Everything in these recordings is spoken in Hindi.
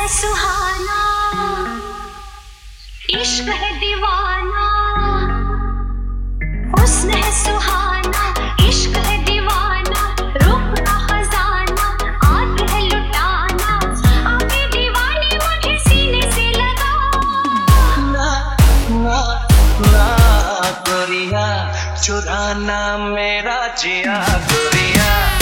है सुहाना, इश्क है दीवाना। हुस्न है सुहाना, इश्क है दीवाना। रूप का खजाना आग है लुटाना। आगे दीवानी मुझे सीने से लगा। ना ना ना गोरिया, चुराना मेरा जिया गोरिया।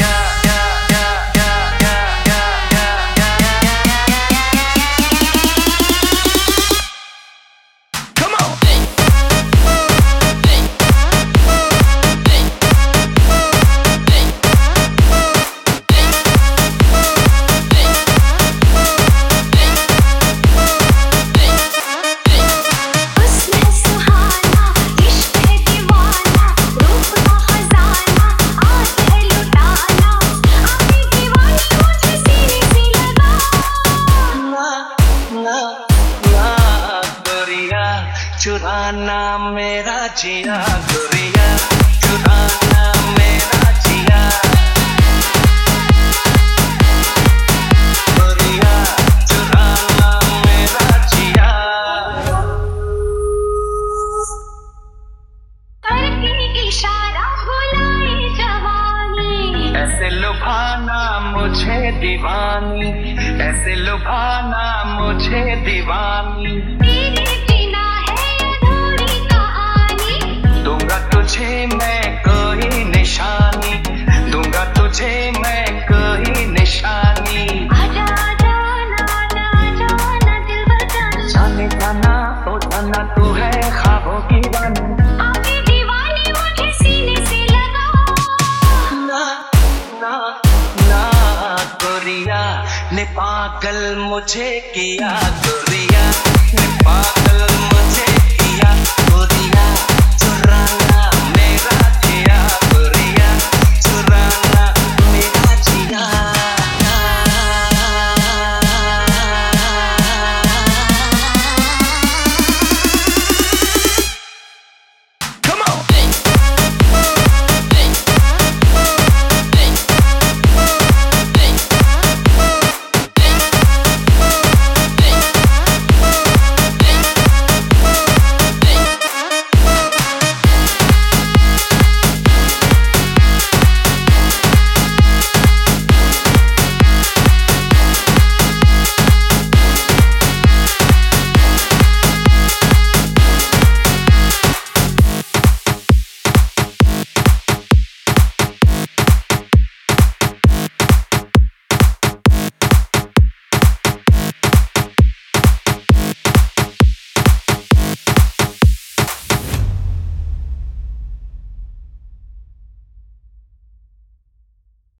चुराना मेरा जिया गोरिया, चुराना मेरा जिया गोरिया, चुराना मेरा जिया। करके इशारा बुलाए जवानी, ऐसे लुभाना मुझे दीवानी, ऐसे लुभाना मुझे दीवानी। तुझे मैं कोई निशानी, दूंगा तुझे मैं कोई निशानी। आजा आजा ना ना जाना दिल बजाना। जाने जाना तो जाना, तू है ख्वाबों की रानी। आगे दीवानी मुझे सीने से लगा। ना ना ना गोरिया, ने पागल मुझे किया गोरिया, ने पागल